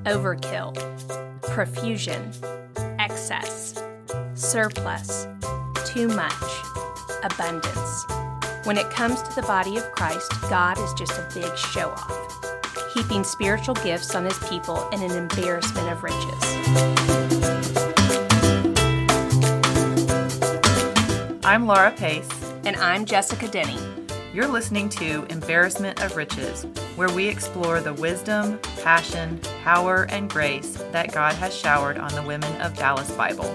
overkill, profusion, excess, surplus, too much, abundance. When it comes to the body of Christ, God is just a big show-off, heaping spiritual gifts on his people in an embarrassment of riches. I'm Laura Pace. And I'm Jessica Denny. You're listening to Embarrassment of Riches, where we explore the wisdom, passion, power, and grace that God has showered on the women of Dallas Bible.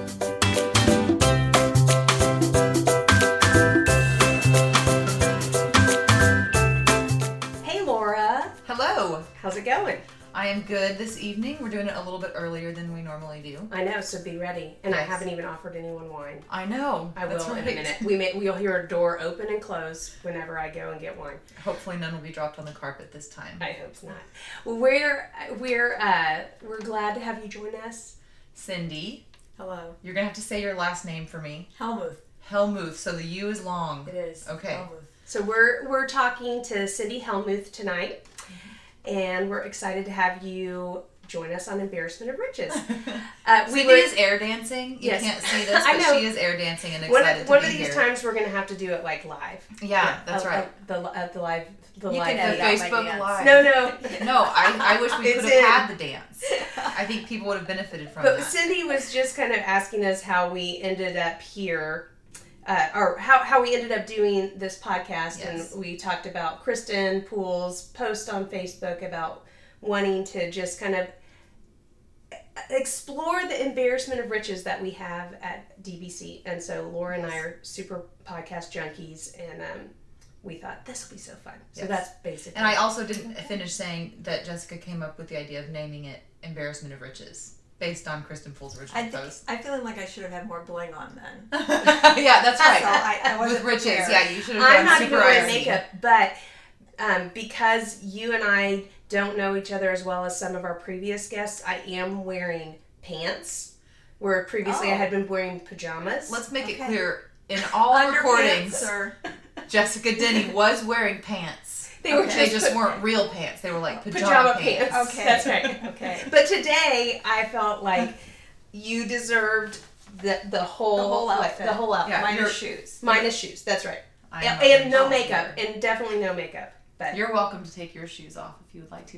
Hey, Laura. Hello. How's it going? I am good this evening. We're doing it a little bit earlier than we normally do. I know, so be ready. And Yes. I haven't even offered anyone wine. I know. I That's will right. in a minute. We'll hear a door open and close whenever I go and get wine. Hopefully none will be dropped on the carpet this time. I hope not. Well, we're glad to have you join us. Cindy, Hello. you're going to have to say your last name for me. Helmuth. Helmuth, so the U is long. It is. Okay. Helmuth. So we're talking to Cindy Helmuth tonight, and we're excited to have you join us on Embarrassment of Riches. Cindy is air dancing. You Yes. can't see this, I but know. she is air dancing and One excited of to be these here. times we're going to have to do it like live. Yeah, that's right. The live. The You live. can The edit out my Facebook dance. Live. No. No, I wish we It's could have in. had the dance. I think people would have benefited from But that. Cindy was just kind of asking us how we ended up here, or how we ended up doing this podcast. Yes. And we talked about Kristen Poole's post on Facebook about wanting to just kind of explore the embarrassment of riches that we have at DBC. And so Laura and I are super podcast junkies, and we thought this will be so fun. So Yes. that's basically. And I also didn't finish saying that Jessica came up with the idea of naming it Embarrassment of Riches, based on Kristen Poole's original post. I'm feeling like I should have had more bling on then. Yeah, that's right. So I wasn't With riches, prepared. yeah, you should have I'm done not super even wearing irony. makeup, but because you and I don't know each other as well as some of our previous guests, I am wearing pants, where previously I Oh. had been wearing pajamas. Let's make it Okay. clear, in all Underpants recordings, or Jessica Denny was wearing pants. They were They just just weren't real pants. They were like pajama pants. pants. Okay. That's right. Okay. But today, I felt like you deserved the whole outfit. The whole outfit. Yeah, minus you're- shoes. Minus shoes. That's right. I am And no not makeup. here. And definitely no makeup. But You're welcome to take your shoes off if you would like to.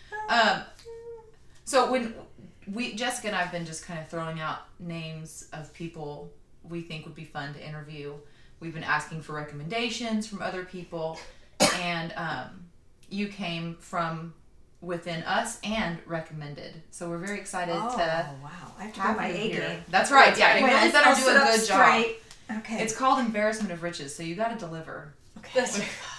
So when Jessica and I have been just kind of throwing out names of people we think would be fun to interview. We've been asking for recommendations from other people, and you came from within us and recommended. So we're very excited to wow. I have to have put my you A here. game. That's right. Yeah, you Wait, really better I'll do sit a up good job. straight. Okay. It's called Embarrassment of Riches, so you got to deliver. okay. that's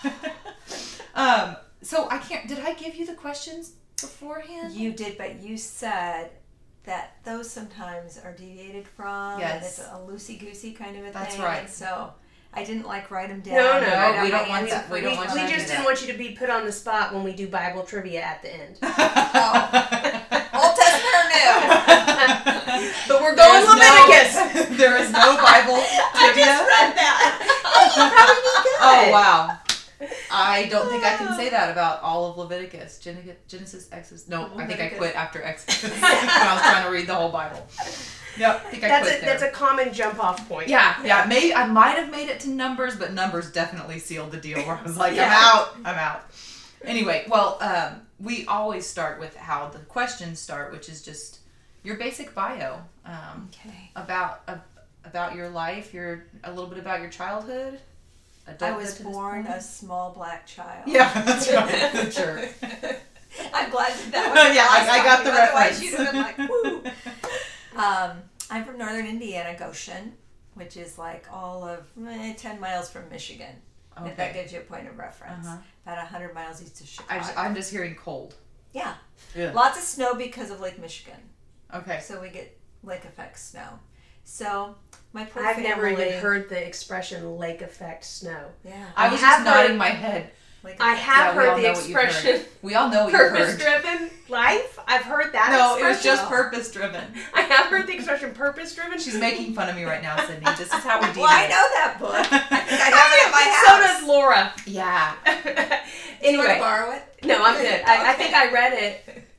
So I can't. Did I give you the questions beforehand? You did, but you said that those sometimes are deviated from. Yes. And it's a loosey-goosey kind of a That's thing. right. And so I didn't write them down. No, Write out we my don't want answer that. for We don't each want one. you We to just do didn't that. want you to be put on the spot when we do Bible trivia at the end. Old Testament or New? But we're going Leviticus. There is no Bible trivia. read that. You probably be good. Oh wow! I don't think I can say that about all of Leviticus. Genesis, Exodus. No, I think I Leviticus. quit after Exodus when I was trying to read the whole Bible. Yep, I think I quit there. That's a common jump off point. Yeah. Maybe I might have made it to Numbers, but Numbers definitely sealed the deal. Where I was like, Yeah. I'm out. Anyway, well, we always start with how the questions start, which is just your basic bio Okay. about your life, a little bit about your childhood. I adulthood was to this born point. a small black child. Yeah, that's right. Sure. I'm glad that was Yeah, I got the Otherwise reference. you'd have been like, woo. I'm from northern Indiana, Goshen, which is like all of 10 miles from Michigan. If that Okay. gives you a point of reference. Uh-huh. About 100 miles east of Chicago. I'm just hearing cold. Yeah. Yeah. Lots of snow because of Lake Michigan. Okay. So we get lake effect snow. So my poor I've family. never even heard the expression lake effect snow. Yeah. I was have just nodding heard- my head. Lake I effect. have Yeah, we all heard the know what you've heard. expression We all know what you heard. purpose-driven life. I've heard that No, it was expression. just purpose driven. I have heard the expression purpose-driven. She's making fun of me right now, Sydney. This is how we do Well, I it. know that book. I think I have it at my house. So does Laura. Yeah. Do you want Anyway, to borrow it? no, I'm good. I Okay. think I read it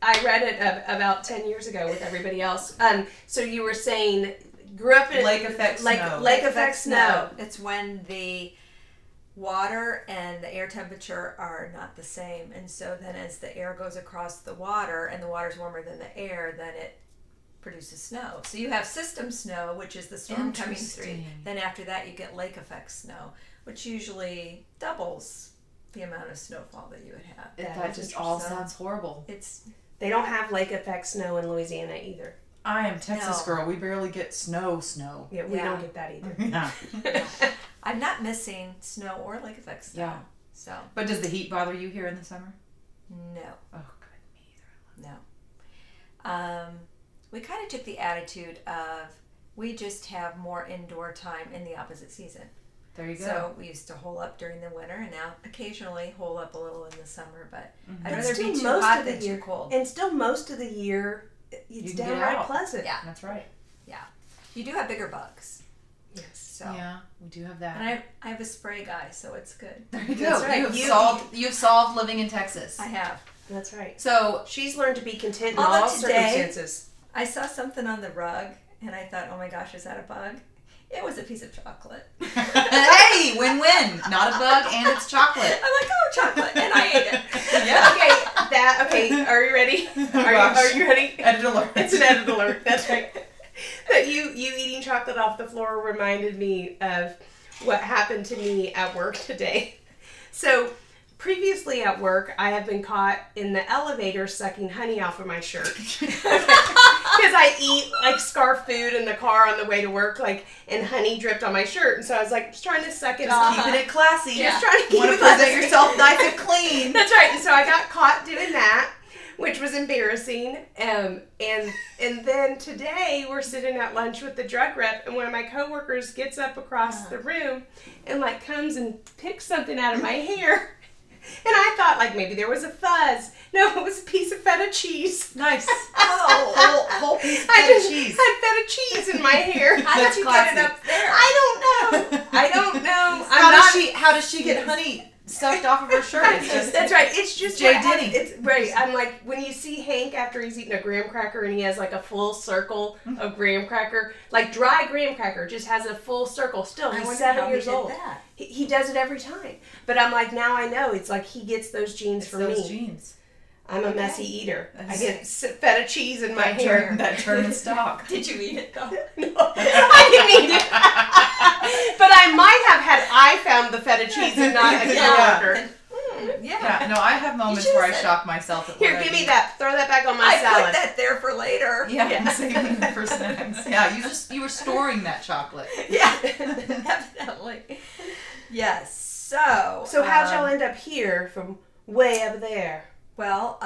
I read it about 10 years ago with everybody else. So you were saying, grew up in Lake effect snow. Lake effect snow. It's when the water and the air temperature are not the same, and so then as the air goes across the water and the water's warmer than the air, then it produces snow. So you have system snow, which is the storm coming through. Interesting. Then after that you get lake effect snow, which usually doubles the amount of snowfall that you would have. That just all sounds horrible. They don't have lake effect snow in Louisiana either. I am Texas No. girl. We barely get snow. Yeah, we Yeah. don't get that either. Yeah. I'm not missing snow or lake effect snow. Yeah. So But does the heat bother you here in the summer? no. Oh, good. Me either. No. We kind of took the attitude of we just have more indoor time in the opposite season. There you go. So we used to hole up during the winter, and now occasionally hole up a little in the summer. But I'd And rather still be too most hot of the than year- too cold. And still most of the year, You it's can get downright out. pleasant. Yeah. That's right. You do have bigger bugs. Yes. So Yeah, we do have that. and I have a spray guy, so it's good. There you go. That's right. You've solved living in Texas. I have. That's right. So She's learned to be content in Although all today- circumstances. I saw something on the rug, and I thought, oh my gosh, is that a bug? It was a piece of chocolate. hey, win-win. Not a bug, and it's chocolate. I'm like, oh, chocolate, and I ate it. Yeah. Okay, are you ready? Gosh. Are you ready? Edit alert. It's an edit alert. That's right. But you eating chocolate off the floor reminded me of what happened to me at work today. So previously at work, I have been caught in the elevator sucking honey off of my shirt. Because I eat like scarf food in the car on the way to work, and honey dripped on my shirt. And so I was like, just trying to suck it off. Keeping it classy. Just trying to keep Want it to present classy. yourself nice and clean. That's right. And so I got caught doing that, which was embarrassing. And then today we're sitting at lunch with the drug rep, and one of my coworkers gets up across the room and comes and picks something out of my hair. And I thought maybe there was a fuzz. No, it was a piece of feta cheese. Nice. Oh, whole piece of I feta just cheese. had feta cheese in my hair. How That's did you get it classy. up there? I don't know. How does she get honey sucked off of her shirt? It's just That's right. It's just Jay what hap- Denny. It's right. I'm like, when you see Hank after he's eaten a graham cracker and he has a full circle of graham cracker, dry graham cracker just has a full circle. Still, I he's wonder 7 how years he did old. that. He does it every time. But I'm like, now I know. It's he gets those genes from those me. genes. I'm a messy eater. I That's- get feta cheese in my hair. That German stock. Did you eat it though? No, I didn't eat it. But I might have had I found the feta cheese and not a Yeah. coworker. Yeah, no, I have moments You where I should've said- shock myself. At Here, what I give me eat. that. Throw that back on my I salad. put that there for later. Yeah, saving it for snacks. Yeah, you were storing that chocolate. Yeah, definitely. Yes. So how'd y'all end up here from way up there? Well,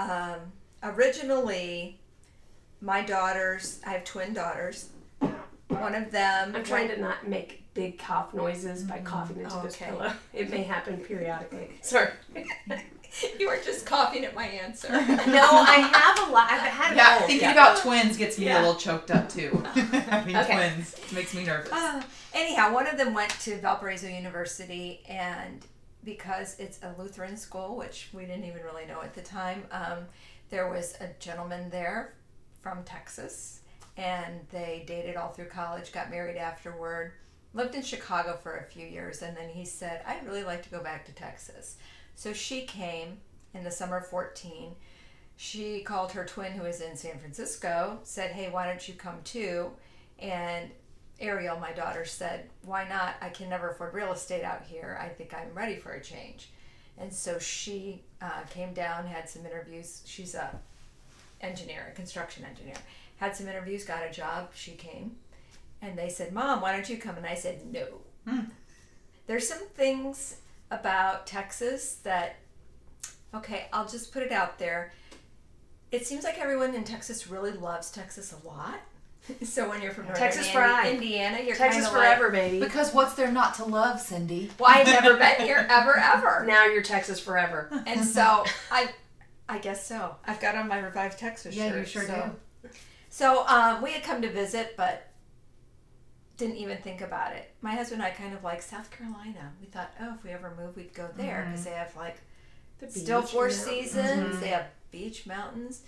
originally, my daughters, I have twin daughters. One of them. I'm trying to not make big cough noises by coughing into this Okay. pillow. It may happen periodically. Sorry. You were just coughing at my answer. No, I have a lot. I've had Yeah, both. thinking about twins gets me Yeah. a little choked up too. Having Okay. twins makes me nervous. Anyhow, one of them went to Valparaiso University, and because it's a Lutheran school, which we didn't even really know at the time, there was a gentleman there from Texas, and they dated all through college, got married afterward, lived in Chicago for a few years, and then he said, I'd really like to go back to Texas. So she came in the summer of 14. She called her twin who was in San Francisco, said, hey, why don't you come too? And Ariel, my daughter, said, why not? I can never afford real estate out here. I think I'm ready for a change. And so she came down, had some interviews. She's a construction engineer. Had some interviews, got a job. She came. And they said, Mom, why don't you come? And I said, no. There's some things about Texas that, okay, I'll just put it out there. It seems like everyone in Texas really loves Texas a lot. So when you're from Northern Texas fried. Indiana, you're Texas kind of forever, like, baby. Because what's there not to love, Cindy? well, I've never been here ever. Now you're Texas forever. And so I guess so. I've got on my Revived Texas shirt. Yeah, you sure so. do. So we had come to visit, but didn't even think about it. My husband and I kind of like South Carolina. We thought, oh, if we ever move, we'd go there because they have The still beach, 4 you know. seasons. They have beach, mountains.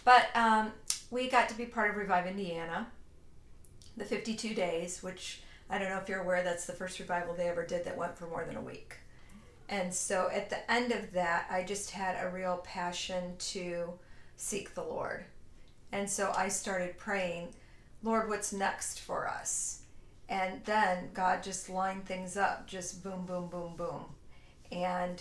But we got to be part of Revive Indiana, the 52 days, which I don't know if you're aware, that's the first revival they ever did that went for more than a week. And so at the end of that, I just had a real passion to seek the Lord. And so I started praying, Lord, what's next for us? And then God just lined things up, just boom, boom, boom, boom. And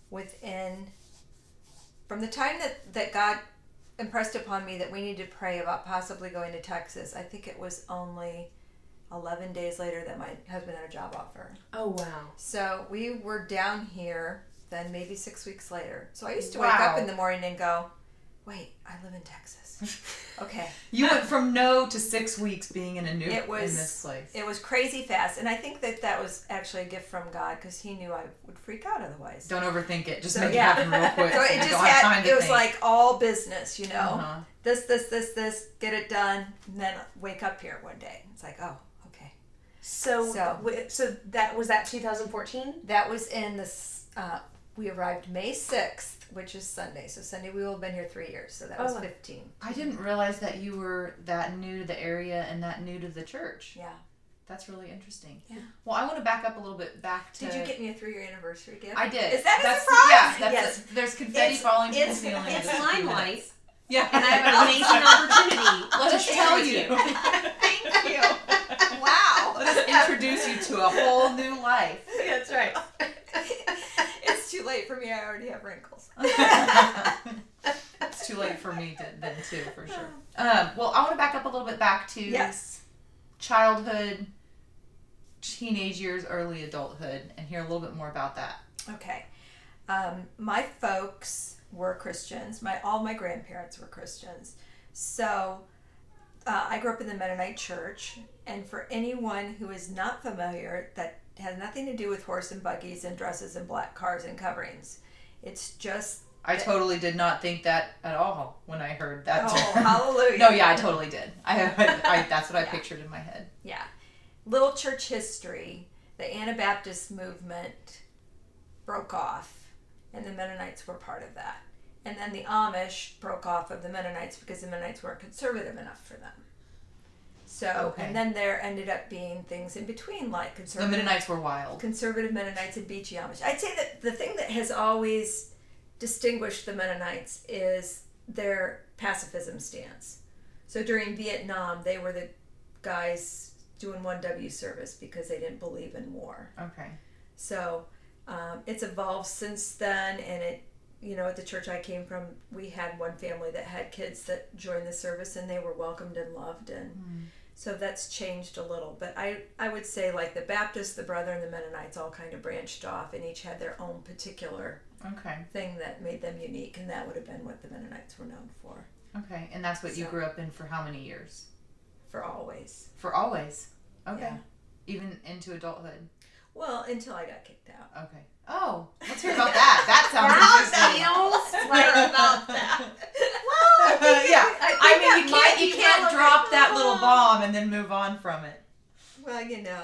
from the time that God impressed upon me that we need to pray about possibly going to Texas, I think it was only 11 days later that my husband had a job offer. Oh, wow. So we were down here then maybe 6 weeks later. So I used to wake up in the morning and go, wait, I live in Texas. Okay. You went from no to 6 weeks being in in this place. It was crazy fast. And I think that was actually a gift from God because he knew I would freak out otherwise. Don't overthink it. Just make it happen real quick. So it was like all business, you know. Uh-huh. This, get it done, and then wake up here one day. It's like, oh, okay. So that was that 2014? That was in this, we arrived May 6th, which is Sunday. So Sunday we will have been here 3 years. So that was 15. I didn't realize that you were that new to the area and that new to the church. Yeah. That's really interesting. Yeah. Well, I want to back up a little bit back to... Did you get me a 3-year anniversary gift? I did. Is that a surprise? Yeah. Yes. There's confetti falling from the ceiling. It's limelight. Yeah. And I have an amazing opportunity. Let us tell you. Thank you. Wow. Let us introduce you to a whole new life. That's right. It's too late for me. I already have wrinkles. It's too late for me then too, for sure. Well, I want to back up a little bit back to childhood, teenage years, early adulthood, and hear a little bit more about that. Okay. My folks were Christians. All my grandparents were Christians. So I grew up in the Mennonite church, and for anyone who is not familiar, that has nothing to do with horse and buggies and dresses and black cars and coverings. It's just... I totally did not think that at all when I heard that term. Oh, hallelujah. No, yeah, I totally did. That's what I pictured in my head. Yeah. Little church history, the Anabaptist movement broke off, and the Mennonites were part of that. And then the Amish broke off of the Mennonites because the Mennonites weren't conservative enough for them. So, and then there ended up being things in between, like conservative... The Mennonites were wild. Conservative Mennonites and beachy Amish. I'd say that the thing that has always distinguished the Mennonites is their pacifism stance. So during Vietnam, they were the guys doing 1W service because they didn't believe in war. Okay. So it's evolved since then, and at the church I came from, we had one family that had kids that joined the service, and they were welcomed and loved, and so that's changed a little. But I would say, like, the Baptists, the Brethren, the Mennonites all kind of branched off, and each had their own particular thing that made them unique, and that would have been what the Mennonites were known for. Okay, and that's what you grew up in for how many years? For always. For always? Okay. Yeah. Even into adulthood? Well, until I got kicked out. Okay. Oh, let's hear about that. That sounds interesting. Feels like about that. Well, you can't drop that little bomb and then move on from it. Well,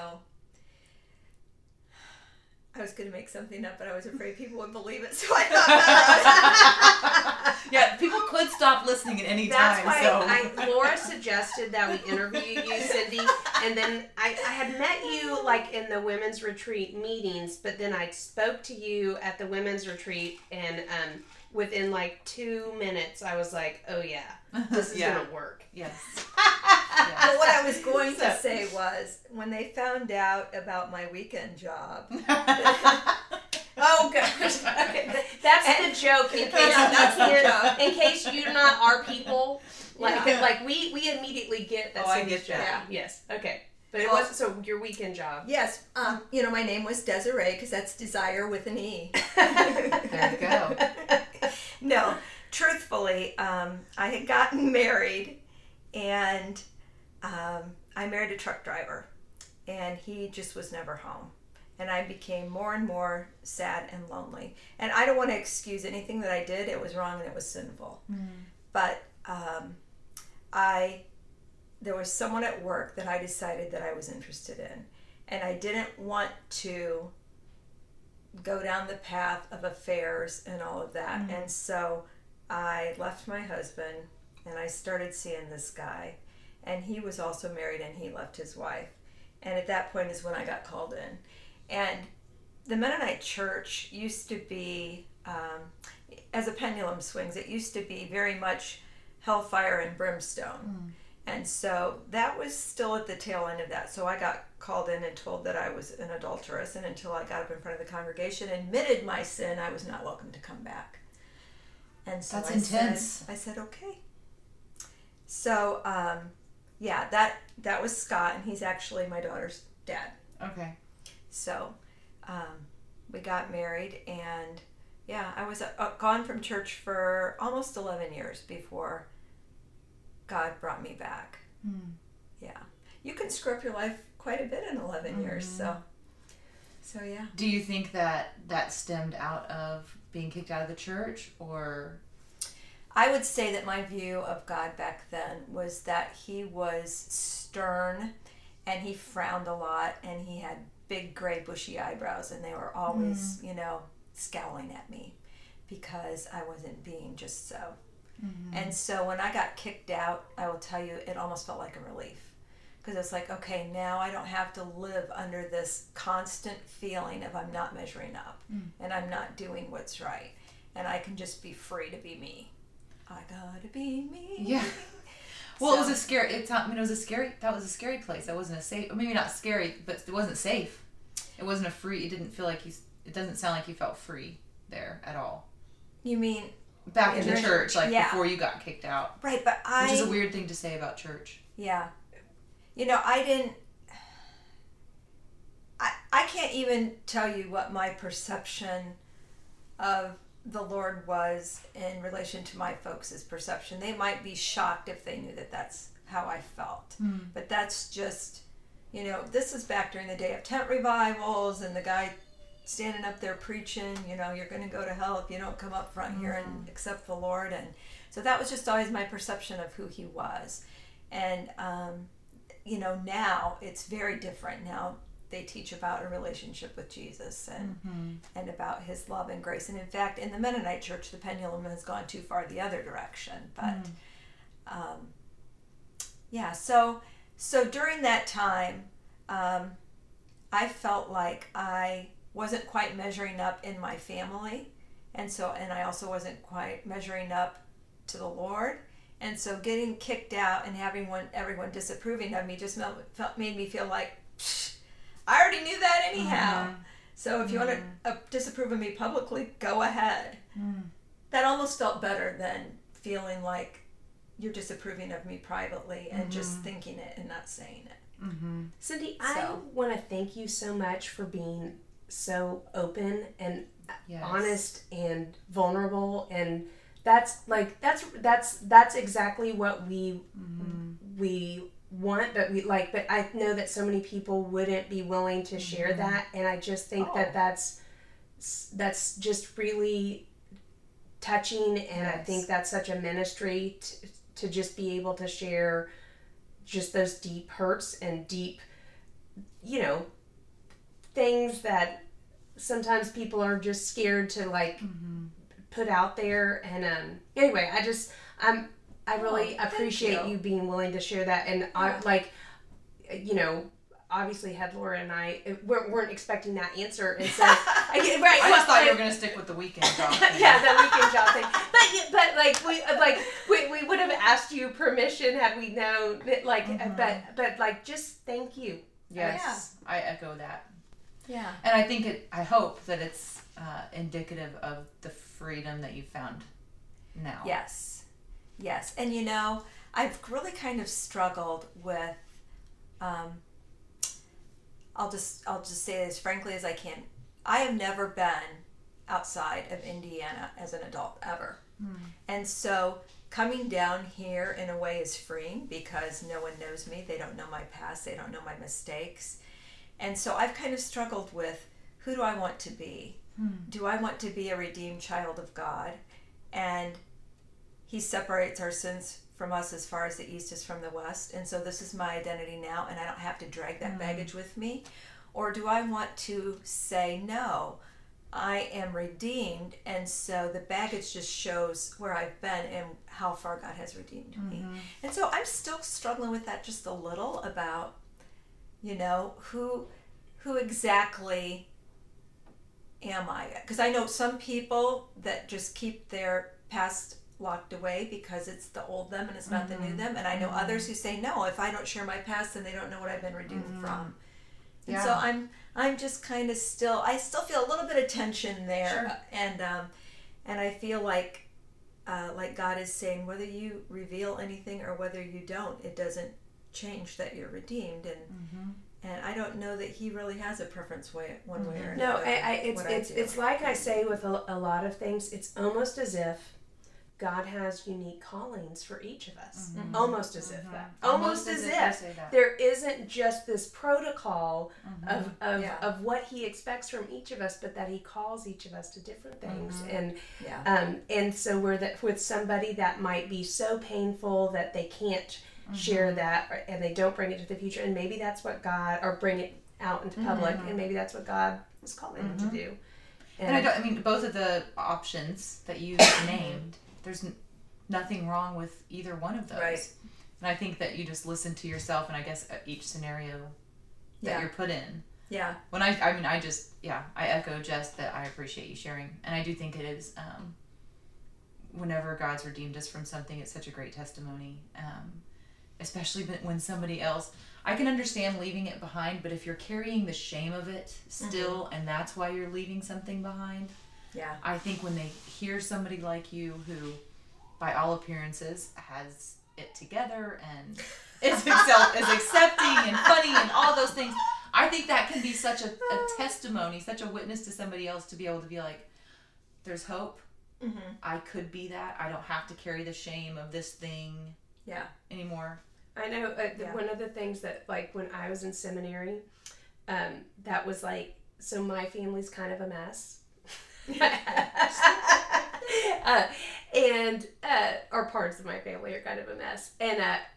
I was going to make something up, but I was afraid people would believe it, so I thought Yeah, people could stop listening at any time. That's why Laura suggested that we interview you, Cindy, and then I had met you like in the women's retreat meetings, but then I spoke to you at the women's retreat, and within like 2 minutes, I was like, oh yeah, this is going to work. Yes. Well, what I was going to say was, when they found out about my weekend job... Oh gosh, that's the joke. In case you're not our people, like we immediately get that. Oh, I get that. Yeah. Yes. Okay. But it was so your weekend job. Yes. My name was Desiree because that's desire with an E. There you go. No, truthfully, I had gotten married, and I married a truck driver, and he just was never home. And I became more and more sad and lonely. And I don't want to excuse anything that I did. It was wrong and it was sinful. But there was someone at work that I decided that I was interested in. And I didn't want to go down the path of affairs and all of that. And so I left my husband and I started seeing this guy, and he was also married, and he left his wife. And at that point is when I got called in. And the Mennonite church used to be, as a pendulum swings, it used to be very much hellfire and brimstone. And so that was still at the tail end of that. So I got called in and told that I was an adulteress, and until I got up in front of the congregation and admitted my sin, I was not welcome to come back. And so That's intense. I said, okay. So, yeah, that was Scott, and he's actually my daughter's dad. Okay. So, we got married, and yeah, I was gone from church for almost 11 years before God brought me back. Yeah. You can screw up your life quite a bit in 11 years, so yeah. Do you think that stemmed out of being kicked out of the church, or? I would say that my view of God back then was that he was stern, and he frowned a lot, and he had big gray bushy eyebrows, and they were always, scowling at me because I wasn't being just so. And so when I got kicked out, I will tell you, it almost felt like a relief, because it's like, okay, now I don't have to live under this constant feeling of I'm not measuring up and I'm not doing what's right, and I can just be free to be me. I gotta be me. Yeah. Well, it was a scary. That was a scary place. That wasn't a safe. Or maybe not scary, but it wasn't safe. It wasn't a free. It didn't feel like it doesn't sound like you felt free there at all. You mean back in the church, before you got kicked out? Right, but which is a weird thing to say about church. Yeah, I can't even tell you what my perception of the Lord was in relation to my folks' perception. They might be shocked if they knew that that's how I felt. But that's just, this is back during the day of tent revivals, and the guy standing up there preaching, you're going to go to hell if you don't come up front here and accept the Lord. And so that was just always my perception of who he was. And, now it's very different. Now they teach about a relationship with Jesus and about his love and grace. And in fact, in the Mennonite church, the pendulum has gone too far the other direction. But so during that time, I felt like I wasn't quite measuring up in my family, and I also wasn't quite measuring up to the Lord. And so getting kicked out and having everyone disapproving of me just made me feel like, I already knew that anyhow. So if you want to disapprove of me publicly, go ahead. That almost felt better than feeling like you're disapproving of me privately and just thinking it and not saying it. Cindy, I want to thank you so much for being so open and honest and vulnerable, and that's exactly what we want, but I know that so many people wouldn't be willing to share that, and I just think that's just really touching, and I think that's such a ministry to just be able to share just those deep hurts and deep, things that sometimes people are just scared to put out there. And anyway, I really appreciate you being willing to share that. And obviously had Laura and I weren't expecting that answer, and so I just thought you were going to stick with the weekend job thing. Yeah, the weekend job thing. But we would have asked you permission had we known that, but just thank you. Yes, I echo that. Yeah, and I hope that it's indicative of the freedom that you found now. Yes, and I've really kind of struggled with. I'll just say it as frankly as I can. I have never been outside of Indiana as an adult ever. And so coming down here in a way is freeing because no one knows me. They don't know my past. They don't know my mistakes. And so I've kind of struggled with, who do I want to be? Do I want to be a redeemed child of God? And he separates our sins from us as far as the east is from the west, and so this is my identity now, and I don't have to drag that baggage with me? Or do I want to say, no, I am redeemed, and so the baggage just shows where I've been and how far God has redeemed me. And so I'm still struggling with that just a little about, who exactly am I? Because I know some people that just keep their past locked away because it's the old them and it's not the new them. And I know others who say, no, if I don't share my past, then they don't know what I've been redeemed from. And so I'm just kind of I still feel a little bit of tension there. Sure. And I feel like God is saying, whether you reveal anything or whether you don't, it doesn't change that you're redeemed. And I don't know that he really has a preference one way or another. No, it's like I say with a lot of things, it's almost as if God has unique callings for each of us. Almost as if that. Almost as if there isn't just this protocol of what he expects from each of us, but that he calls each of us to different things. And so with somebody that might be so painful that they can't share that, and they don't bring it to the future, and maybe that's what God, or bring it out into public, and maybe that's what God is calling them to do. And both of the options that you named, there's nothing wrong with either one of those. Right. And I think that you just listen to yourself, and I guess each scenario that you're put in. Yeah. When I echo Jess that I appreciate you sharing, and I do think it is. Whenever God's redeemed us from something, it's such a great testimony. Especially when somebody else, I can understand leaving it behind, but if you're carrying the shame of it still, and that's why you're leaving something behind, I think when they hear somebody like you who, by all appearances, has it together and is accepting and funny and all those things, I think that can be such a testimony, such a witness to somebody else to be able to be like, there's hope. I could be that. I don't have to carry the shame of this thing anymore. I know one of the things that, like, when I was in seminary, that was like, so my family's kind of a mess. Or parts of my family are kind of a mess. And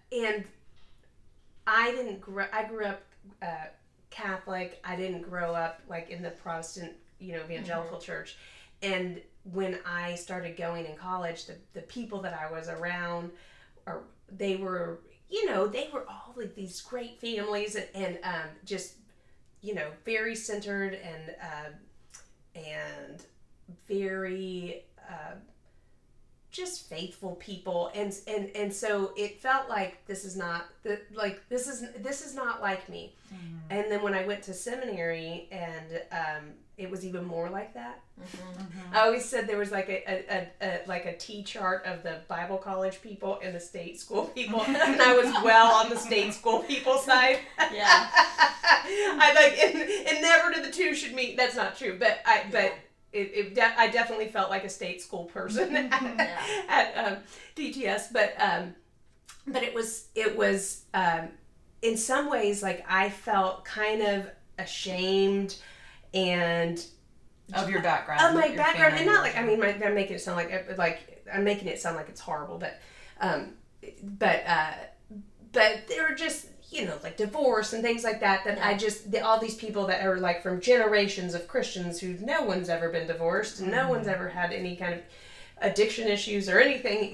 I grew up Catholic. I didn't grow up like in the Protestant, evangelical church. And when I started going in college, the people that I was around, they were all like these great families and just, very centered and very just faithful people, and so it felt like this is not like me. And then when I went to seminary, and it was even more like that. I always said there was like a T chart of the Bible college people and the state school people, and I was well on the state school people side. Yeah. And never do the two should meet. That's not true, but I definitely felt like a state school person at DTS, but it was in some ways like I felt kind of ashamed and of your background, of my background, and not like, I mean, I'm making it sound like I'm making it sound like it's horrible, but there were just, like divorce and things like that I just, all these people that are like from generations of Christians who no one's ever been divorced and no one's ever had any kind of addiction issues or anything,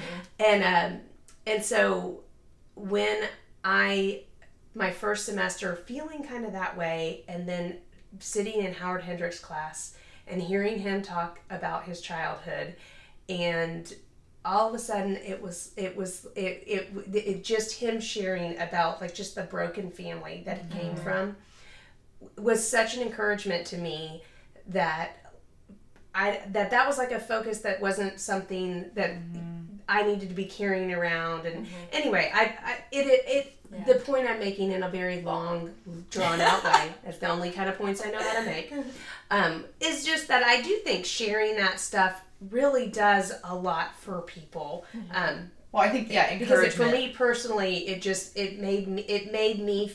and so when my first semester feeling kind of that way, and then sitting in Howard Hendricks' class and hearing him talk about his childhood, and all of a sudden it was just him sharing about like just the broken family that he came from was such an encouragement to me that that was like a focus that wasn't something that I needed to be carrying around. And anyway, the point I'm making in a very long, drawn out way, that's the only kind of points I know how to make, is just that I do think sharing that stuff really does a lot for people. Well, I think, encouragement. Because for me personally, it made me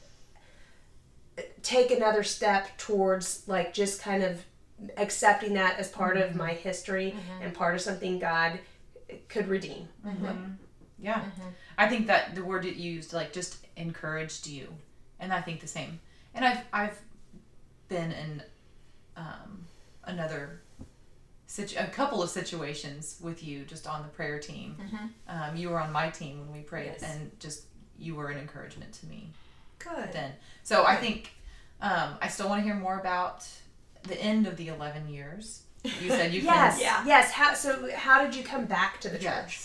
take another step towards like just kind of accepting that as part of my history and part of something God could redeem. Yeah. I think that the word it used, like, just encouraged you, and I think the same. And I've been in a couple of situations with you just on the prayer team. You were on my team when we prayed, and just you were an encouragement to me. Good. Then, so I think I still want to hear more about the end of the 11 years. You said you yes, can. yes. How did you come back to the church?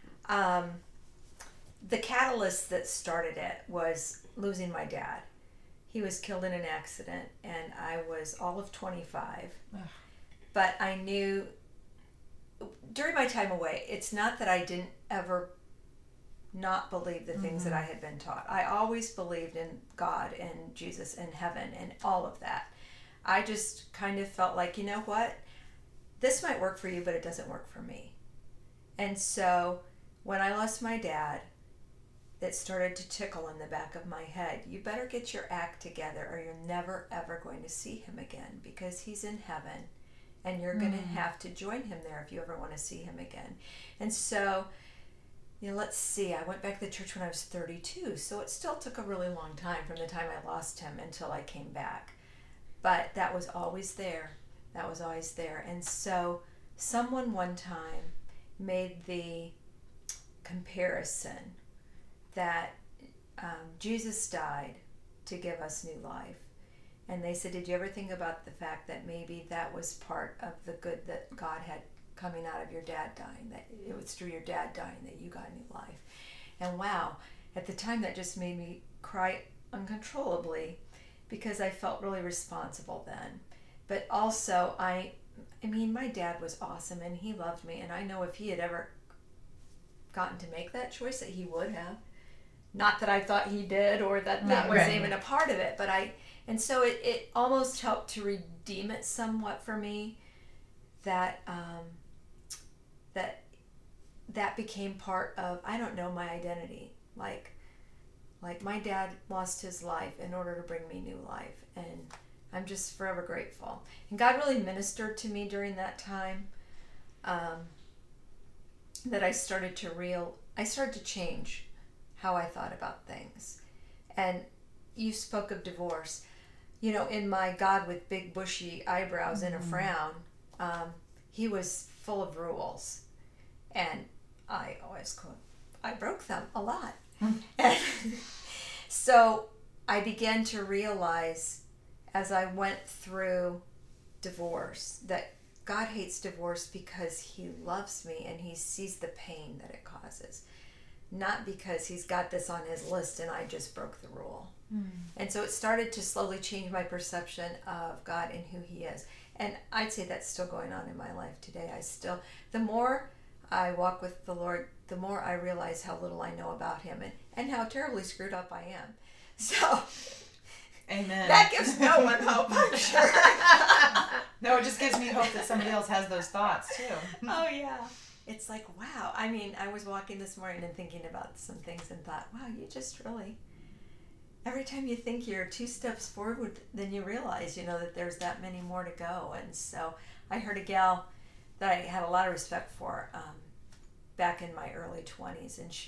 The catalyst that started it was losing my dad. He was killed in an accident, and I was all of 25. Ugh. But I knew during my time away, it's not that I didn't ever not believe the things that I had been taught. I always believed in God and Jesus and heaven and all of that. I just kind of felt like, you know what? This might work for you, but it doesn't work for me. And so when I lost my dad, it started to tickle in the back of my head. You better get your act together or you're never, ever going to see him again, because he's in heaven and you're going to have to join him there if you ever want to see him again. And so, let's see. I went back to the church when I was 32, so it still took a really long time from the time I lost him until I came back. But that was always there. That was always there. And so someone one time made the comparison that Jesus died to give us new life. And they said, did you ever think about the fact that maybe that was part of the good that God had coming out of your dad dying, that it was through your dad dying that you got new life? And wow, at the time that just made me cry uncontrollably, because I felt really responsible then. But also, I mean, my dad was awesome and he loved me, and I know if he had ever gotten to make that choice that he would have. Not that I thought he did or that was even a part of it, but and so it almost helped to redeem it somewhat for me, that that became part of, I don't know, my identity. Like my dad lost his life in order to bring me new life, and I'm just forever grateful. And God really ministered to me during that time, that I started to change how I thought about things. And you spoke of divorce. In my God with big bushy eyebrows and a frown, he was full of rules. And I broke them a lot. And so I began to realize as I went through divorce that God hates divorce because he loves me and he sees the pain that it causes. Not because he's got this on his list and I just broke the rule. And so it started to slowly change my perception of God and who he is. And I'd say that's still going on in my life today. The more I walk with the Lord, the more I realize how little I know about him and how terribly screwed up I am. So, amen. That gives no one hope, I'm sure. No, it just gives me hope that somebody else has those thoughts too. Oh, yeah. It's like, wow. I mean, I was walking this morning and thinking about some things and thought, wow, you just really, every time you think you're 2 steps forward, then you realize, that there's that many more to go. And so I heard a gal that I had a lot of respect for back in my early 20s. And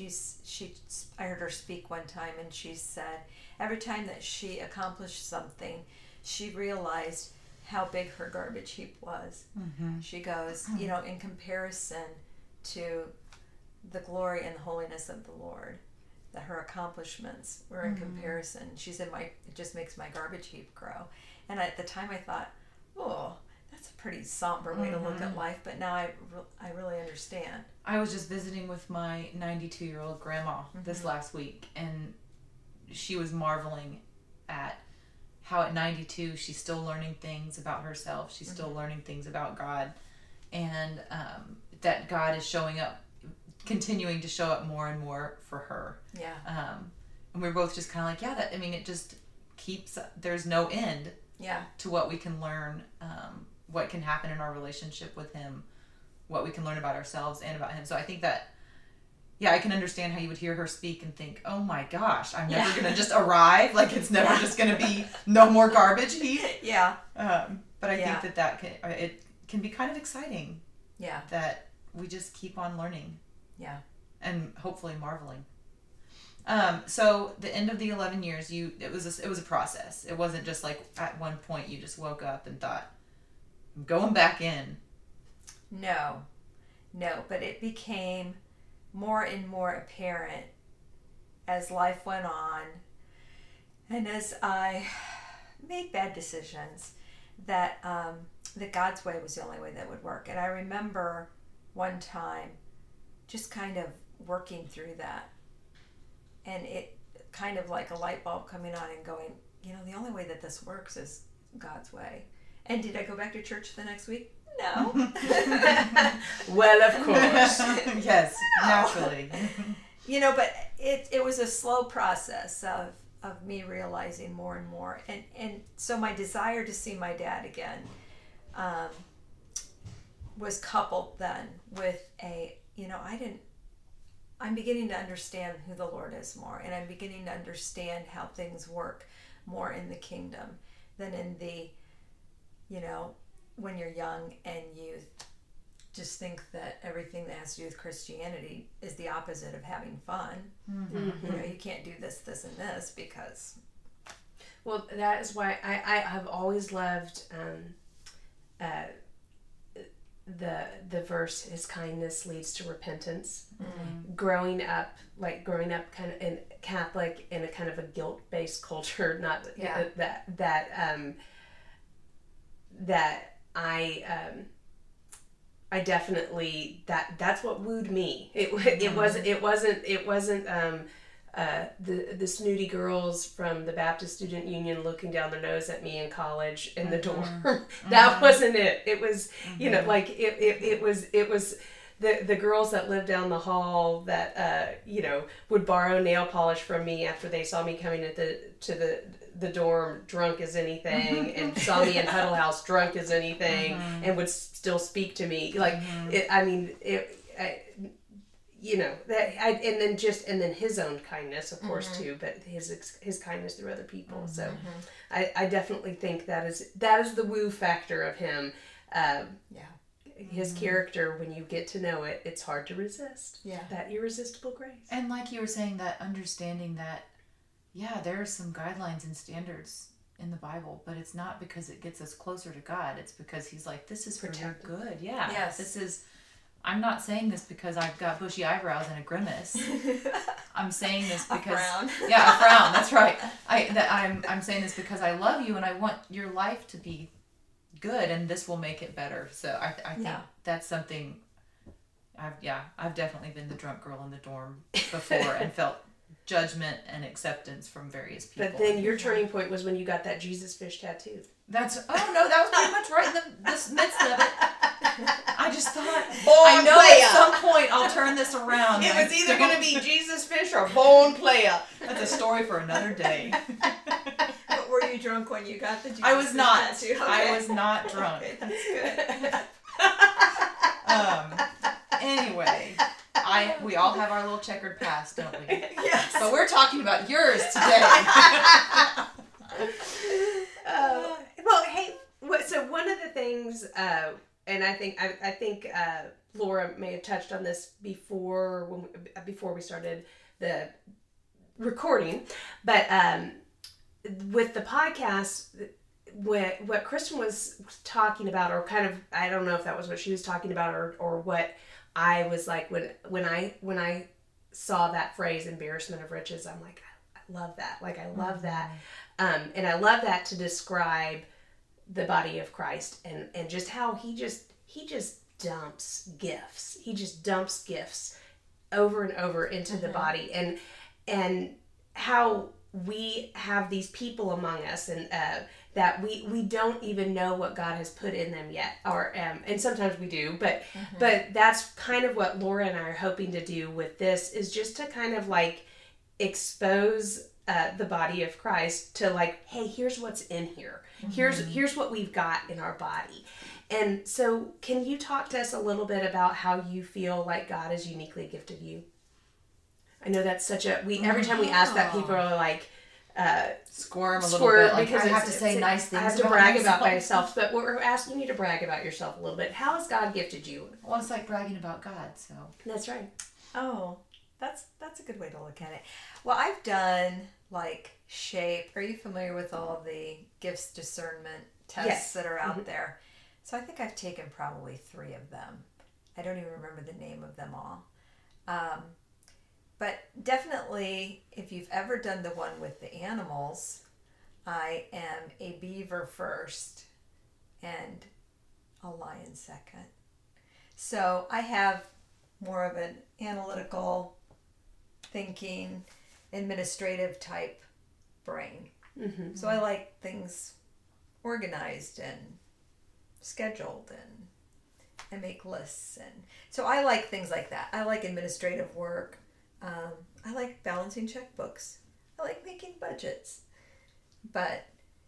I heard her speak one time, and she said every time that she accomplished something, she realized how big her garbage heap was. She goes, in comparison to the glory and the holiness of the Lord, that her accomplishments were in comparison. She said, it just makes my garbage heap grow. And at the time I thought, oh, that's a pretty somber way to look at life, but now I really understand. I was just visiting with my 92-year-old grandma this last week, and she was marveling at how at 92 she's still learning things about herself. She's still learning things about God, and that God is continuing to show up more and more for her. Yeah. And we're both just kind of like, it just keeps, there's no end to what we can learn, what can happen in our relationship with him, what we can learn about ourselves and about him. So I think that, I can understand how you would hear her speak and think, oh my gosh, I'm never going to just arrive. Like, it's never just going to be no more garbage heap. Yeah. But I think that it can be kind of exciting. Yeah. That we just keep on learning. Yeah. And hopefully marveling. So the end of the 11 years, it was a process. It wasn't just like at one point you just woke up and thought, I'm going back in. No, but it became more and more apparent as life went on and as I made bad decisions that God's way was the only way that would work. And I remember one time just kind of working through that, and it kind of like a light bulb coming on and going, the only way that this works is God's way. And did I go back to church the next week? No. Well, of course. Yes, naturally. But it was a slow process of me realizing more and more. And so my desire to see my dad again was coupled then with I'm beginning to understand who the Lord is more, and I'm beginning to understand how things work more in the kingdom than in the, when you're young and you just think that everything that has to do with Christianity is the opposite of having fun. Mm-hmm. You can't do this, and this because... Well, that is why I have always loved the verse, his kindness leads to repentance. Mm-hmm. Growing up kind of in Catholic in a kind of a guilt-based culture, not that I definitely that's what wooed me. It wasn't the snooty girls from the Baptist Student Union looking down their nose at me in college in the dorm. That wasn't it. It was it was the girls that lived down the hall that would borrow nail polish from me after they saw me coming to the dorm drunk as anything, and saw me in Huddle House drunk as anything, and would still speak to me and then his own kindness, of course, too, but his kindness through other people. So I definitely think that is the woo factor of him. His character, when you get to know it, it's hard to resist. Yeah, that irresistible grace. And like you were saying, that understanding that, there are some guidelines and standards in the Bible, but it's not because it gets us closer to God. It's because He's like, this is for your good. Yeah. Yes. This is. I'm not saying this because I've got bushy eyebrows and a grimace. I'm saying this because a frown. Yeah, a frown. That's right. I'm saying this because I love you and I want your life to be good, and this will make it better. So I think that's something. I've definitely been the drunk girl in the dorm before and felt judgment and acceptance from various people. But then your turning point was when you got that Jesus fish tattoo. That was pretty much right in the midst of it. I just thought, at some point I'll turn this around. It was either going to be Jesus fish or Bone Player. That's a story for another day. But were you drunk when you got the Jesus I was not. tattoo? Okay. I was not drunk. Okay, that's good. Anyway, we all have our little checkered past, don't we? Yes. But we're talking about yours today. Well, hey, so one of the things, and I think Laura may have touched on this before we started the recording, but with the podcast, what Kristen was talking about, or kind of, I don't know if that was what she was talking about, or what I was like when I saw that phrase, embarrassment of riches, I'm like, I love that. Like, I love that. And I love that to describe the body of Christ and just how he just dumps gifts. He just dumps gifts over and over into the body, and how we have these people among us, and that we don't even know what God has put in them yet, or and sometimes we do, but that's kind of what Laura and I are hoping to do with this, is just to kind of like expose the body of Christ to, like, hey, here's what's in here. Here's what we've got in our body. And so can you talk to us a little bit about how you feel like God has uniquely gifted you? I know that's such a, every time we ask that, people are like, squirm a little bit, like, because I have to say nice things. I have to brag about myself, but we're asking you to brag about yourself a little bit. How has God gifted you? Well, it's like bragging about God, so. That's right. Oh, that's a good way to look at it. Well, I've done like SHAPE. Are you familiar with all the gifts discernment tests that are out there? So I think I've taken probably 3 of them. I don't even remember the name of them all. But definitely, if you've ever done the one with the animals, I am a beaver first and a lion second. So I have more of an analytical thinking, administrative type brain. Mm-hmm. So I like things organized and scheduled, and I make lists, and so I like things like that. I like administrative work. I like balancing checkbooks. I like making budgets, but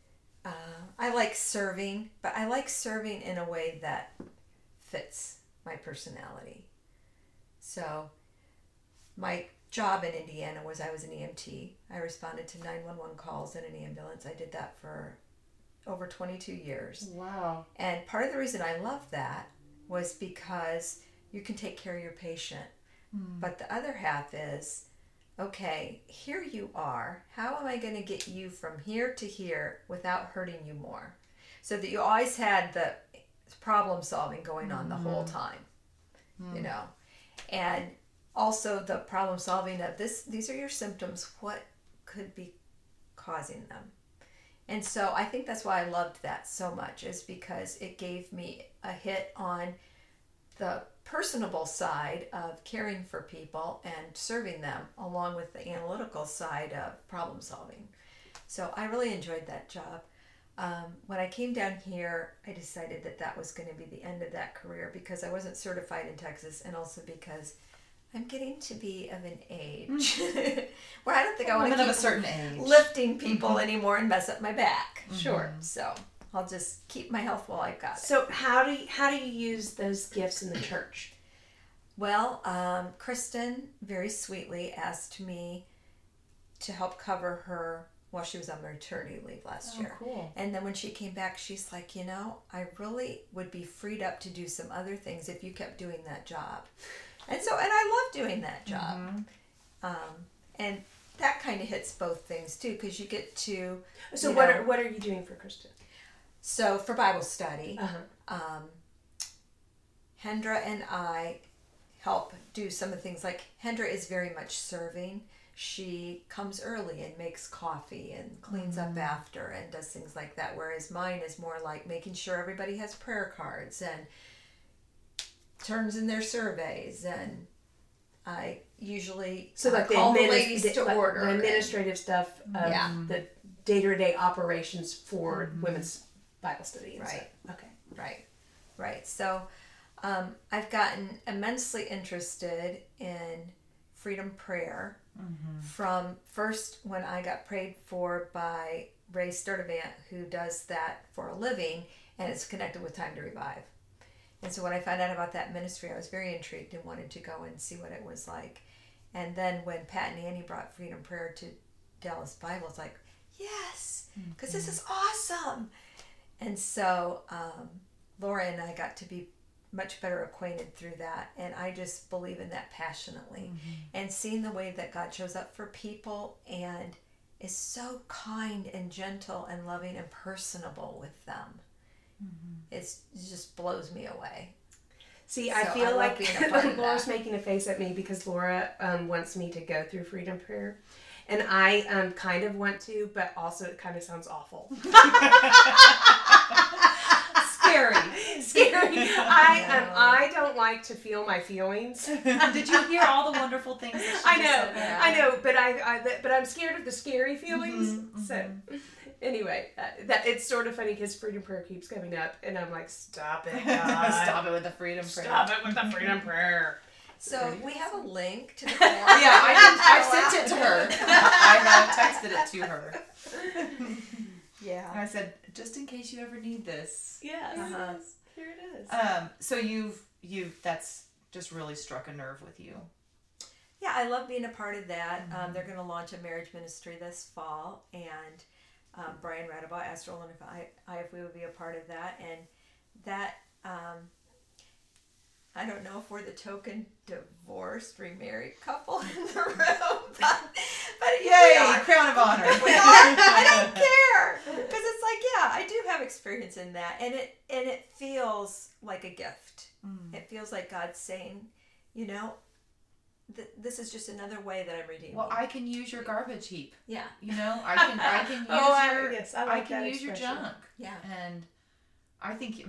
I like serving. But I like serving in a way that fits my personality. So my job in Indiana was I was an EMT. I responded to 911 calls in an ambulance. I did that for over 22 years. Wow. And part of the reason I loved that was because you can take care of your patient. But the other half is, okay, here you are. How am I going to get you from here to here without hurting you more? So that you always had the problem solving going on the whole time, you know. And also the problem solving of these are your symptoms. What could be causing them? And so I think that's why I loved that so much, is because it gave me a hit on the personable side of caring for people and serving them, along with the analytical side of problem solving. So I really enjoyed that job. When I came down here, I decided that was going to be the end of that career because I wasn't certified in Texas, and also because I'm getting to be of an age where I don't think I want to keep of a certain age lifting people anymore and mess up my back. Sure. So I'll just keep my health while I've got it. So how do you use those gifts in the church? Well, Kristen very sweetly asked me to help cover her while she was on maternity leave last year. Cool. And then when she came back, she's like, I really would be freed up to do some other things if you kept doing that job. And I love doing that job. And that kind of hits both things too, because you get to. So what are you doing for Kristen? So for Bible study, Uh-huh. Hendra and I help do some of the things. Like Hendra is very much serving. She comes early and makes coffee and cleans up after and does things like that. Whereas mine is more like making sure everybody has prayer cards and turns in their surveys, and I usually call the ladies to order. The administrative stuff of the day-to-day operations for women's Bible study. And Right. Stuff. Okay. Right. So I've gotten immensely interested in Freedom Prayer from first when I got prayed for by Ray Sturdivant, who does that for a living, and it's connected with Time to Revive. And so when I found out about that ministry, I was very intrigued and wanted to go and see what it was like. And then when Pat and Annie brought Freedom Prayer to Dallas Bible, it's like, yes, because this is awesome. And so Laura and I got to be much better acquainted through that. And I just believe in that passionately. And seeing the way that God shows up for people and is so kind and gentle and loving and personable with them. It just blows me away. See, I So feel I love like being a part of Laura's that. making a face at me because Laura wants me to go through Freedom Prayer. And I kind of want to, but also it kind of sounds awful. Scary. I don't like to feel my feelings. Did you hear all the wonderful things that she said? I know, but I'm scared of the scary feelings. So anyway, that it's sort of funny because Freedom Prayer keeps coming up, and I'm like, stop it, God. Stop it with the Freedom Prayer. Stop it with the Freedom Prayer. So we have a link to the form. I've sent it to her. I have texted it to her. Yeah. And I said, just in case you ever need this. Yes. Uh-huh. Here it is. So you've that's just really struck a nerve with you. Yeah, I love being a part of that. They're going to launch a marriage ministry this fall, and Brian Radabaugh asked Roland if we would be a part of that, and that I don't know if we're the token divorced remarried couple in the room, but Yay, crown of honor. we are. I don't care, because it's like, I do have experience in that, and it feels like a gift. It feels like God's saying, this is just another way that I'm redeeming. Well, I can use your garbage heap. Yeah. I can use I can use your junk. Yeah. And I think,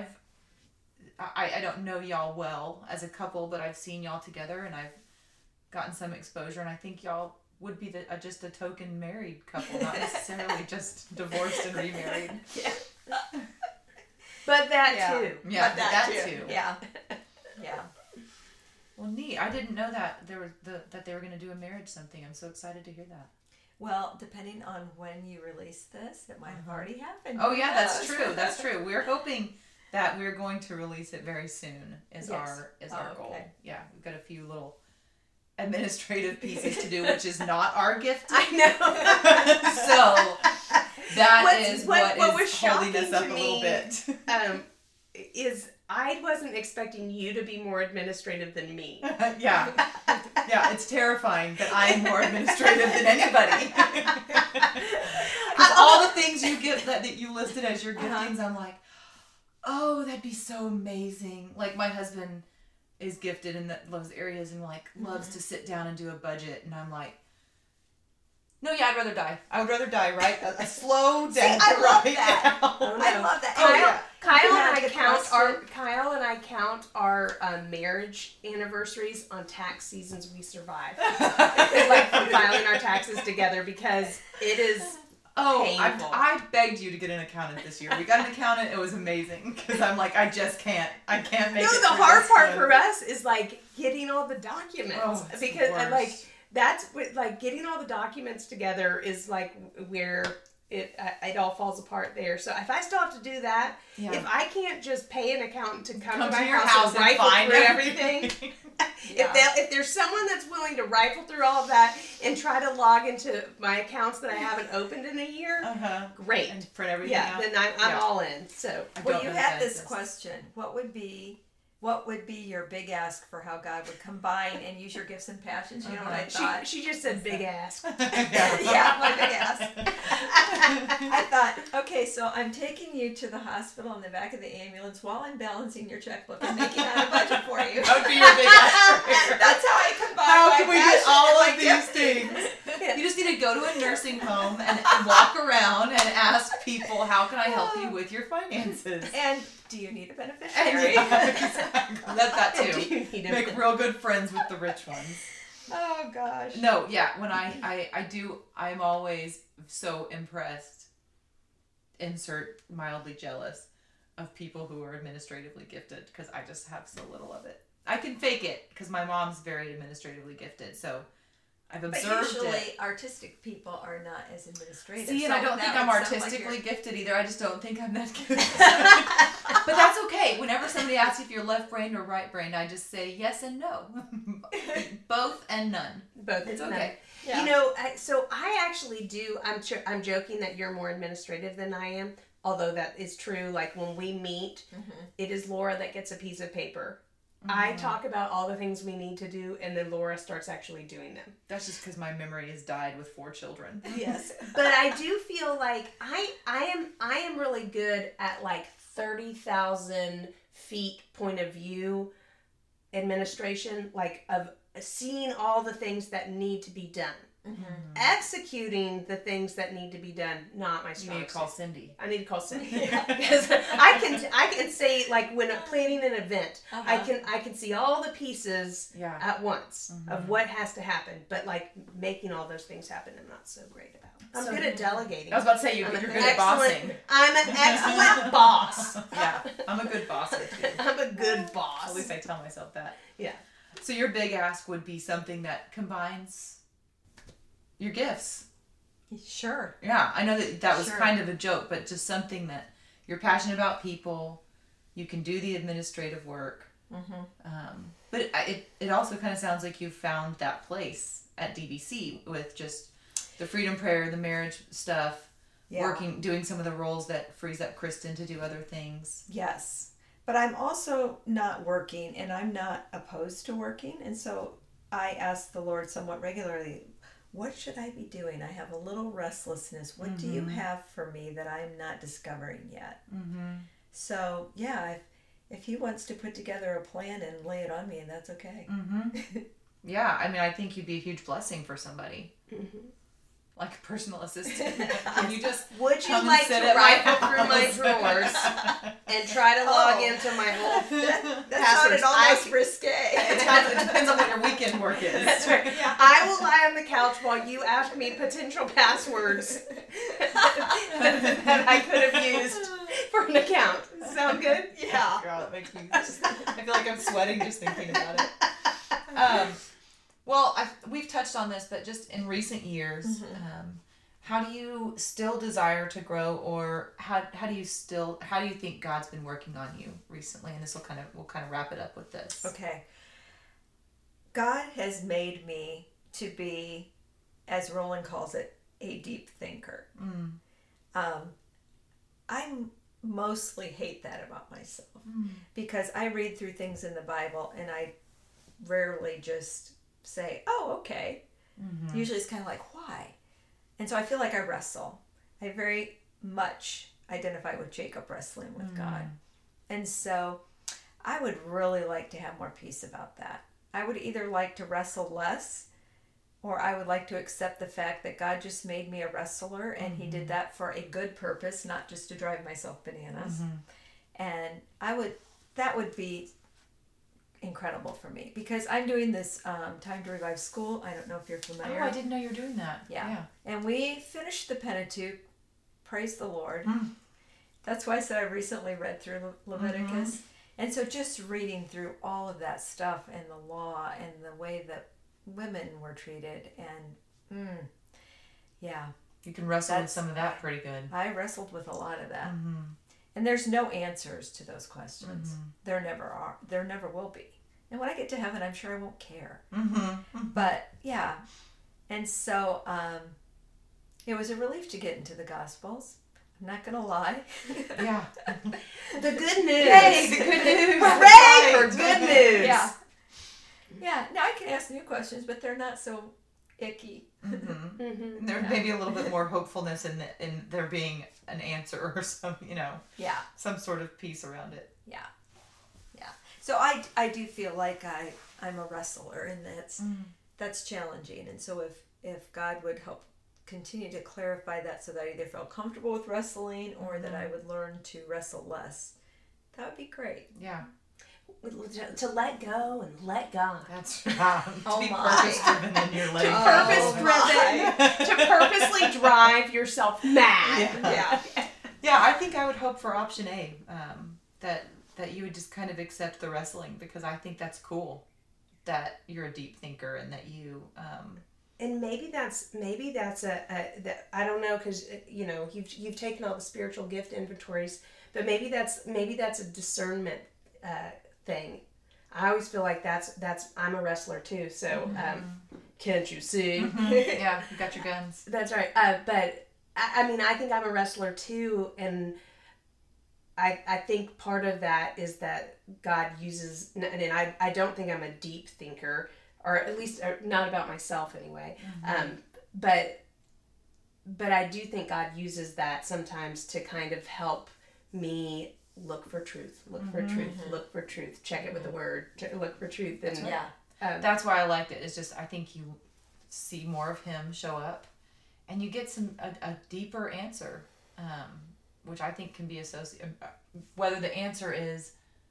I don't know y'all well as a couple, but I've seen y'all together and I've gotten some exposure, and I think y'all would be just a token married couple, not necessarily just divorced and remarried. Yeah. But that too. Yeah, but that too. Yeah. Yeah. Well, neat. I didn't know that that they were going to do a marriage something. I'm so excited to hear that. Well, depending on when you release this, it might have already happened. Oh yeah, that's true. That's true. We're hoping that we're going to release it very soon. Our goal. Okay. Yeah, we've got a few little administrative pieces to do, which is not our gift. I know. So that is what was is holding shocking us up to a me, little bit. Is I wasn't expecting you to be more administrative than me. Yeah, it's terrifying that I am more administrative than anybody. Because all the things you give that you listed as your giftings, I'm like, oh, that'd be so amazing. Like my husband is gifted in those areas and loves to sit down and do a budget, and I'm like, no, yeah, I'd rather die. I would rather die, right? A slow death. I love right that. now. Oh, no. I love that. Kyle and I count our marriage anniversaries on tax seasons we survived. Like from filing our taxes together, because it is painful. I begged you to get an accountant this year. We got an accountant. It was amazing because I'm like, I can't make it. No, the hard part for us is like getting all the documents, it's because the worst. like that's what, like getting all the documents together is like where it all falls apart there. So if I still have to do that, if I can't just pay an accountant to come to my your house and rifle find through everything. If there's someone that's willing to rifle through all of that and try to log into my accounts that I haven't opened in a year, great. And print everything out. Then I'm all in. So Well, you had this question. What would be your big ask for how God would combine and use your gifts and passions? You know what I thought? She just said big ass. Yeah, my big ass. I thought, okay, so I'm taking you to the hospital in the back of the ambulance while I'm balancing your checkbook and making out a budget for you. That would be your big ask. That's how I combine How can we get all of these gifting. things? You just need to go to a nursing home and walk around and ask people, how can I help you with your finances? And do you need a beneficiary? Exactly. That Do too. you need a Make real good friends with the rich ones. Oh gosh. No, yeah, when I'm always so impressed, insert mildly jealous, of people who are administratively gifted, because I just have so little of it. I can fake it because my mom's very administratively gifted, so I've observed But usually it. artistic people are not as administrative. See, and so I don't think that I'm would sound artistically like gifted either. I just don't think I'm that good. But that's okay. Whenever somebody asks if you're left-brained or right-brained, I just say yes and no. Both and none. Both. It's okay. Yeah. You know, so I actually do. I'm joking that you're more administrative than I am, although that is true. Like when we meet, it is Laura that gets a piece of paper. I talk about all the things we need to do, and then Laura starts actually doing them. That's just because my memory has died with 4 children. Yes, but I do feel like I am really good at like 30,000 feet point of view administration, like of seeing all the things that need to be done. Executing the things that need to be done, not my strong You need to call Cindy. I need to call Cindy because I can say, like, when I'm planning an event, I can see all the pieces at once of what has to happen, but like making all those things happen, I'm not so great about. I'm good at delegating. I was about to say you're good at bossing. I'm an excellent boss. Yeah, I'm a good bosser too. I'm a good boss. At least I tell myself that. Yeah. So your big ask would be something that combines your gifts. Sure. Yeah, I know that was Sure. kind of a joke, but just something that you're passionate about people, you can do the administrative work. But it also kind of sounds like you found that place at DBC with just the freedom prayer, the marriage stuff, doing some of the roles that frees up Kristen to do other things. Yes. But I'm also not working, and I'm not opposed to working, and so I ask the Lord somewhat regularly, what should I be doing? I have a little restlessness. What do you have for me that I'm not discovering yet? So, yeah, if he wants to put together a plan and lay it on me, and that's okay. Yeah, I mean, I think you'd be a huge blessing for somebody. Like a personal assistant. Can you just Would you come like and sit to at my rifle through my house? drawers and try to log into my whole That passwords? sounded almost risque. It depends on what your weekend work is. That's right. I will lie on the couch while you ask me potential passwords that I could have used for an account. Sound good? Yeah. Girl, it makes me I feel like I'm sweating just thinking about it. Well, we've touched on this, but just in recent years, how do you still desire to grow, or how do you think God's been working on you recently? And we'll kind of wrap it up with this. Okay. God has made me to be, as Roland calls it, a deep thinker. I mostly hate that about myself because I read through things in the Bible and I rarely just say, oh, okay. Usually it's kind of like, why? And so I feel like I wrestle. I very much identify with Jacob wrestling with God. And so I would really like to have more peace about that. I would either like to wrestle less, or I would like to accept the fact that God just made me a wrestler and he did that for a good purpose, not just to drive myself bananas. And that would be incredible for me because I'm doing this Time to Revive school. I don't know if you're familiar. Oh, I didn't know you were doing that. Yeah. And we finished the Pentateuch. Praise the Lord. That's why I said I recently read through Leviticus. And so just reading through all of that stuff and the law and the way that women were treated and yeah. You can wrestle with some of that pretty good. I wrestled with a lot of that. And there's no answers to those questions. There never are. There never will be. And when I get to heaven, I'm sure I won't care. But yeah. And so it was a relief to get into the Gospels. I'm not going to lie. Yeah. The good news. Yay, the good news. Hooray for good news. Yeah. Yeah. Now I can ask new questions, but they're not so icky. There may be a little bit more hopefulness in there being an answer or some, some sort of peace around it. Yeah. So I do feel like I'm a wrestler, and that's challenging. And so if God would help continue to clarify that, so that I either feel comfortable with wrestling or that I would learn to wrestle less, that would be great. Yeah. To let go and let God. That's right. Oh to be my. purpose-driven in your letting To purposely drive yourself mad. Yeah, I think I would hope for option A, that you would just kind of accept the wrestling, because I think that's cool that you're a deep thinker and that you... And maybe that's that I don't know, because you've taken all the spiritual gift inventories, but maybe that's a discernment thing. I always feel like that's I'm a wrestler too, so can't you see? Yeah, you got your guns. That's right. But I mean, I think I'm a wrestler too, and I think part of that is that God uses, and I don't think I'm a deep thinker, or at least not about myself anyway. But I do think God uses that sometimes to kind of help me look for truth, look for truth, check it with the word, look for truth. And that's why I liked it. It's just, I think you see more of him show up and you get a deeper answer, which I think can be associated, whether the answer is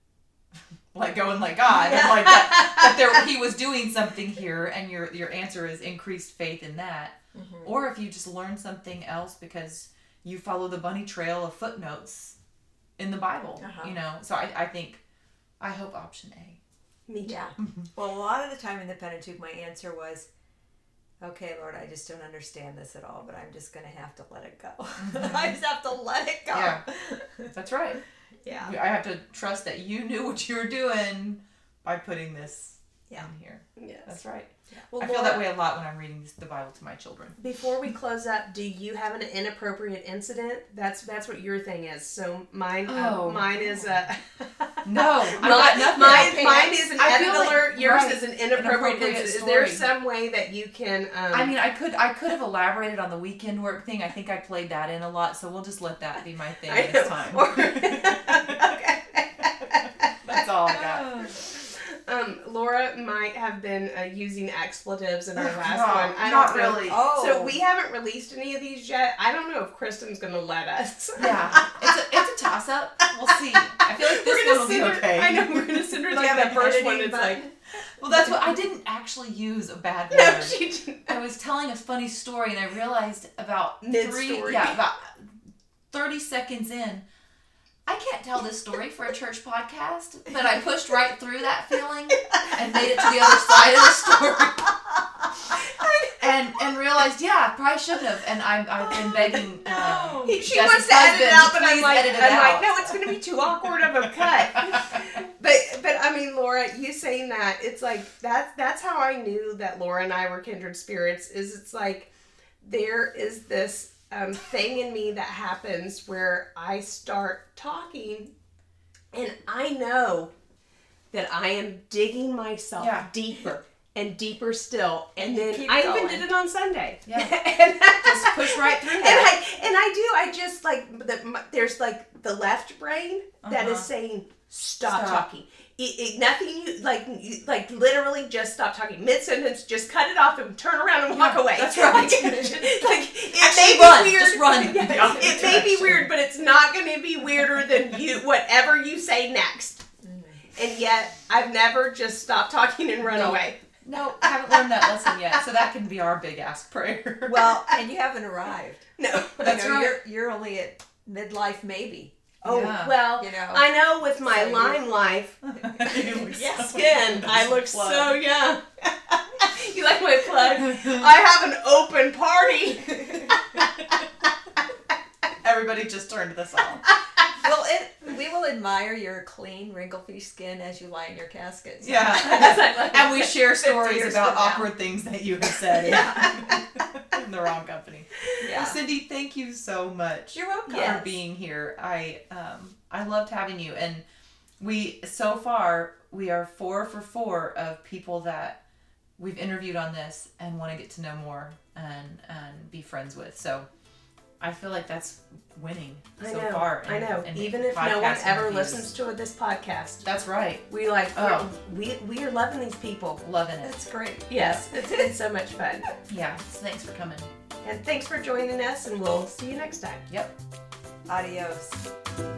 let go and let God, like that he was doing something here, and your answer is increased faith in that, or if you just learn something else because you follow the bunny trail of footnotes in the Bible, So I hope option A. Me too. Yeah. Well, a lot of the time in the Pentateuch, my answer was, okay, Lord, I just don't understand this at all, but I'm just going to have to let it go. I just have to let it go. Yeah, that's right. Yeah. I have to trust that you knew what you were doing by putting this in here. Yes. That's right. Yeah. Well, I feel that way a lot when I'm reading the Bible to my children. Before we close up, do you have an inappropriate incident? That's what your thing is. So mine is No, I got nothing. Mine is an edit alert. yours Right. is an inappropriate Inappropriate incident. Is there story. some way that you can? I mean, I could have elaborated on the weekend work thing. I think I played that in a lot, so we'll just let that be my thing I this know. time. Okay. That's all I got. Laura might have been using expletives in our last No, one. I not don't know. really. Oh. So we haven't released any of these yet. I don't know if Kristen's going to let us. Yeah, it's a toss up. We'll see. I feel like We're this gonna one will be send her, okay. I know, we're going to send her Do you like have the an first one. editing It's like, button? Well, that's what I didn't actually use a bad word. no, she didn't. I was telling a funny story and I realized about Mid-story. about 30 seconds in, I can't tell this story for a church podcast, but I pushed right through that feeling and made it to the other side of the story. And realized, yeah, I probably shouldn't have. And I've been begging She Jess's wants to edit it husband out, to but I'm please like, edit it out. no, it's going to be too awkward of a cut. But I mean, Laura, you saying that, it's like that's how I knew that Laura and I were kindred spirits. Is it's like there is this thing in me that happens where I start talking, and I know that I am digging myself deeper and deeper still, and then keep I even going. did it on Sunday. Yeah. And Just push right through that. I just like there's like the left brain that is saying stop talking. Nothing like literally just stop talking mid sentence. Just cut it off and turn around and walk away. That's right. Like it Actually, may run. be weird. Just run. Yeah, the opposite it may be direction. weird, but it's not going to be weirder than whatever you say next. And yet I've never just stopped talking and run away. No, I haven't learned that lesson yet. So that can be our big ass prayer. Well, and you haven't arrived. No. That's right. You're only at midlife, maybe. Oh, Yeah. well, You know. I know with my So Lyme life skin, I look so young. You like my plug? I have an open party. Everybody just turned this on. Well, we will admire your clean, wrinkle-free skin as you lie in your casket. So. Yeah. And we share 50 stories years about from now. awkward things that you have said in the wrong company. Yeah. Well, Cindy, thank you so much You're welcome. for being here. I loved having you, and so far we are 4 for 4 of people that we've interviewed on this and want to get to know more and be friends with. So I feel like that's winning so far. I know. in Even if no one podcast ever interviews. listens to this podcast, That's right. we like. Oh. We are loving these people. Loving it. That's great. Yes, it's so much fun. Yeah. Thanks for coming. And thanks for joining us, and we'll see you next time. Yep. Adios.